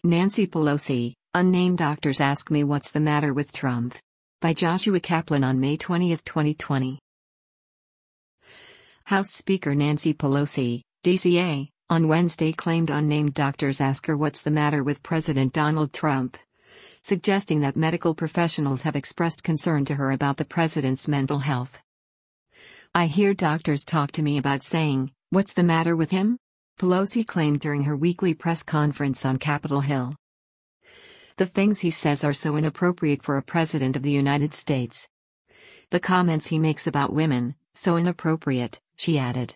Nancy Pelosi, unnamed doctors ask me what's the matter with Trump. By Joshua Kaplan on May 20, 2020. House Speaker Nancy Pelosi, DCA, on Wednesday claimed unnamed doctors ask her what's the matter with President Donald Trump, suggesting that medical professionals have expressed concern to her about the president's mental health. I hear doctors talk to me about saying, "What's the matter with him?" Pelosi claimed during her weekly press conference on Capitol Hill. "The things he says are so inappropriate for a president of the United States. The comments he makes about women, so inappropriate," she added.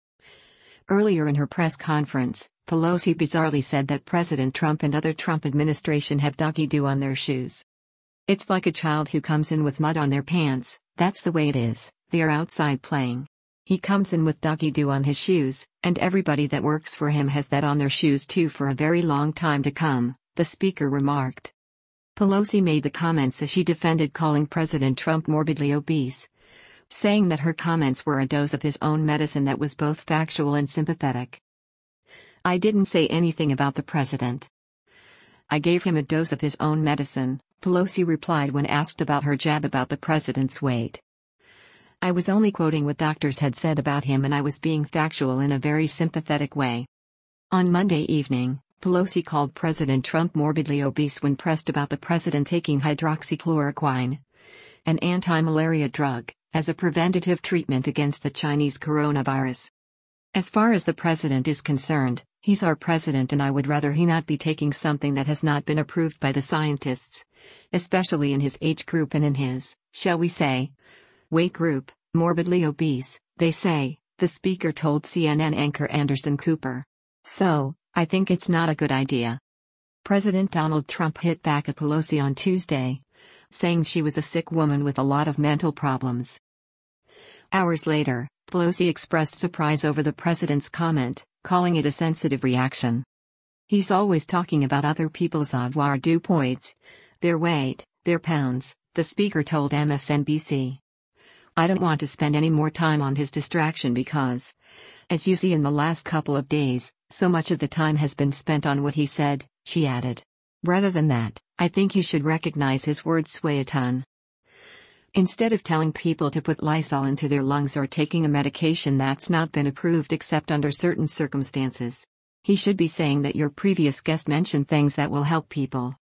Earlier in her press conference, Pelosi bizarrely said that President Trump and other Trump administration have doggy-doo on their shoes. "It's like a child who comes in with mud on their pants, that's the way it is, they are outside playing. He comes in with doggy-doo on his shoes, and everybody that works for him has that on their shoes too for a very long time to come," the speaker remarked. Pelosi made the comments as she defended calling President Trump morbidly obese, saying that her comments were a dose of his own medicine that was both factual and sympathetic. "I didn't say anything about the president. I gave him a dose of his own medicine," Pelosi replied when asked about her jab about the president's weight. "I was only quoting what doctors had said about him and I was being factual in a very sympathetic way." On Monday evening, Pelosi called President Trump morbidly obese when pressed about the president taking hydroxychloroquine, an anti-malaria drug, as a preventative treatment against the Chinese coronavirus. "As far as the president is concerned, he's our president and I would rather he not be taking something that has not been approved by the scientists, especially in his age group and in his, shall we say, weight group, morbidly obese, they say," the speaker told CNN anchor Anderson Cooper. "So, I think it's not a good idea." President Donald Trump hit back at Pelosi on Tuesday, saying she was a sick woman with a lot of mental problems. Hours later, Pelosi expressed surprise over the president's comment, calling it a sensitive reaction. "He's always talking about other people's avoirdupois, their weight, their pounds," the speaker told MSNBC. "I don't want to spend any more time on his distraction because, as you see in the last couple of days, so much of the time has been spent on what he said," she added. "Rather than that, I think you should recognize his words sway a ton. Instead of telling people to put Lysol into their lungs or taking a medication that's not been approved except under certain circumstances, he should be saying that your previous guest mentioned things that will help people."